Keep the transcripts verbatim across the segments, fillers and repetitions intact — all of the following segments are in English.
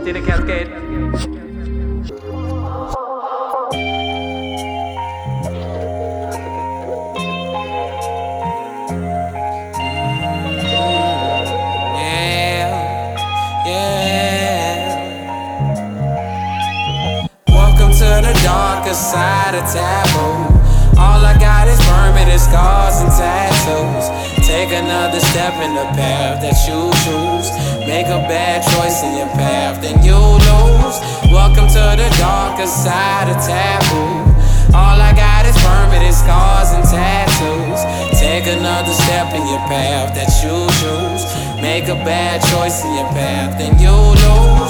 See the cascade. Darker side of taboo. All I got is permanent scars and tattoos. Take another step in the path that you choose. Make a bad choice in your path, then you'll lose. Welcome to the darker side of taboo. All I got is permanent scars and tattoos. Take another step in your path that you choose. Make a bad choice in your path, then you'll lose.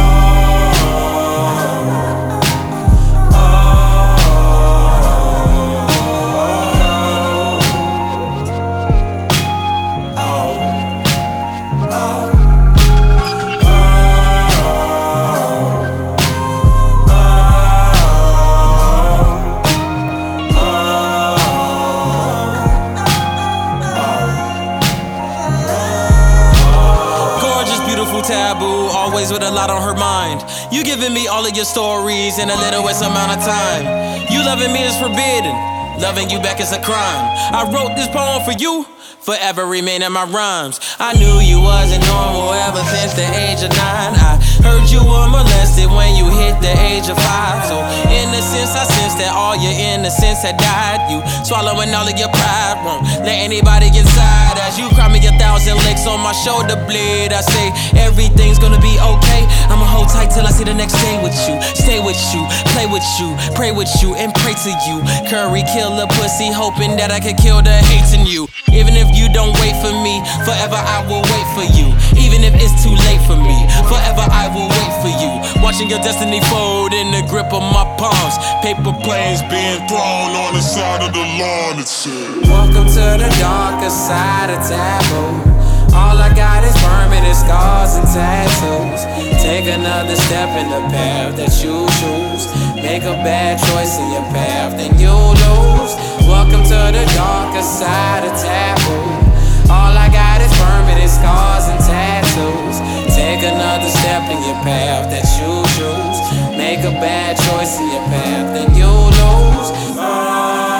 Taboo, always with a lot on her mind. You giving me all of your stories in a little less amount of time. You loving me is forbidden, loving you back is a crime. I wrote this poem for you, forever remain in my rhymes. I knew you wasn't normal ever since the age of nine. I heard you were molested when you hit the age of five. So innocence, I sense that all your innocence had died. You swallowing all of your pride, won't let anybody inside. As you cry me a thousand licks on my shoulder blade, I say everything's gonna be okay. I'ma hold tight till I see the next day with you. Stay with you, play with you, pray with you, and pray to you. Curry kill a pussy, hoping that I can kill the hate in you. Even if you don't wait for me, forever I will wait for you. Even if it's too late for me, forever I will wait for you. Watching your destiny fold in the grip of my palms. Paper planes being thrown on the side of the lawn. It said, welcome to the darker side of taboo. All I got is permanent scars and tattoos. Take another step in the path that you choose. Make a bad choice in your path, then you'll lose. Welcome to the darker side of taboo. All I got is permanent scars and tattoos. Take another step in your path that you choose. Make a bad choice in your path, then you'll lose. Oh.